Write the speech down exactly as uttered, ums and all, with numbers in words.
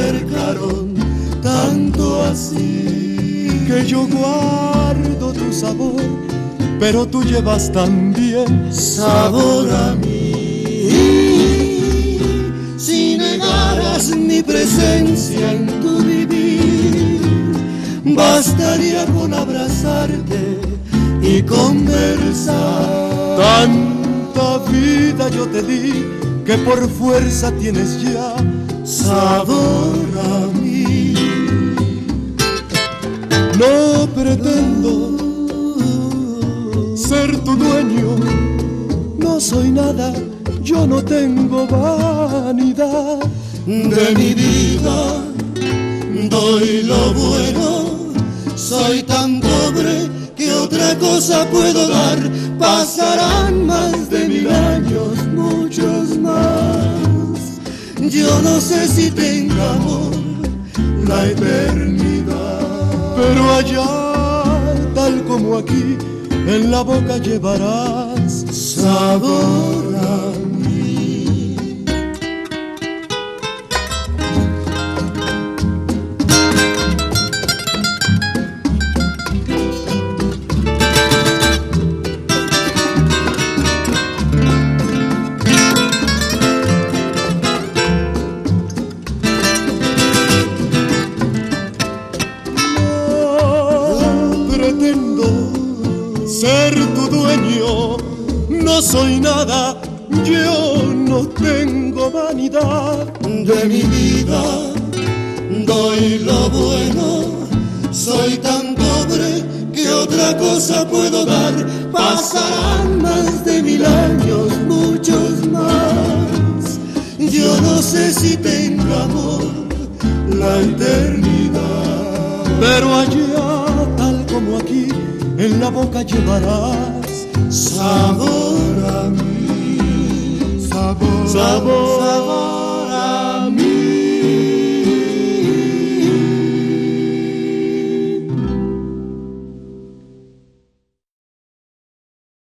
acercaron tanto así que yo guardo tu sabor, pero tú llevas también sabor a mí. Si negaras mi presencia en tu vivir, bastaría con abrazarte y conversar. Tanta vida yo te di que por fuerza tienes ya sabor a mí. No pretendo ser tu dueño, no soy nada, yo no tengo vanidad. De mi vida doy lo bueno, soy tan pobre que otra cosa puedo dar. Pasarán más de mil años, muchos más. Yo no sé si tenga amor la eternidad, pero allá, tal como aquí, en la boca llevarás sabor a mí. Ser tu dueño, no soy nada, yo no tengo vanidad. De mi vida doy lo bueno, soy tan pobre que otra cosa puedo dar. Pasarán más de mil años, muchos más. Yo no sé si tengo amor la eternidad, pero allá, tal como aquí, en la boca llevarás sabor a mí, sabor, sabor.